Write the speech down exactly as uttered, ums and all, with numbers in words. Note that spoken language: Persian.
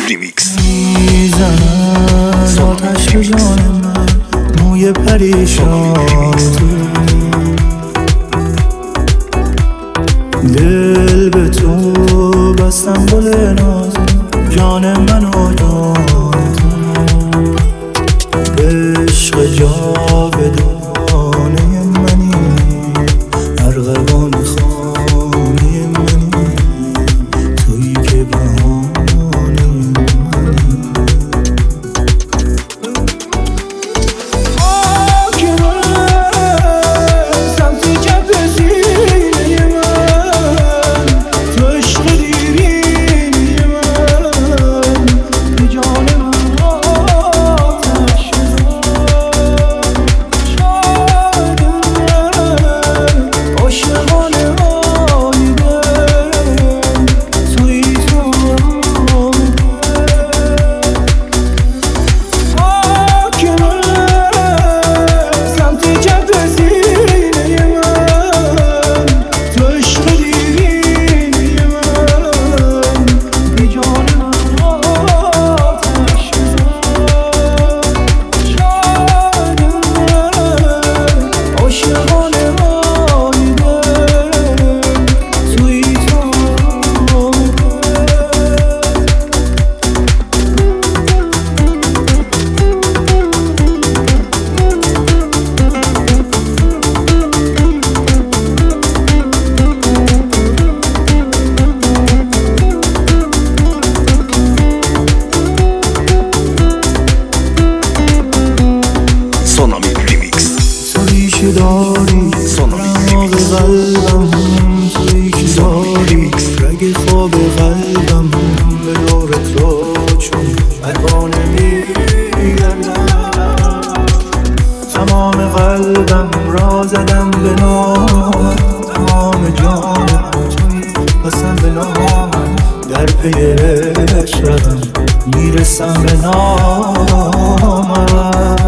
ریمیکس. میزنن آتش به جان من، موی پریشان دل به تو بستم گل ناز، جان منو جان عشق جاودانه منی، ارغوان خانه منی، تویی که بهانه منی. آه که من سمت چپ سینه من، تو عشق دیرینه من، به جان من آتش که داری رماغ قلبم، تویی که داری رگ خواب قلبم، به دور تو چون پروانه میگردم، تمام قلبم را زدم به نام، تمام جانم تویی قسم به نام، در پی عشقم میرسم به نام.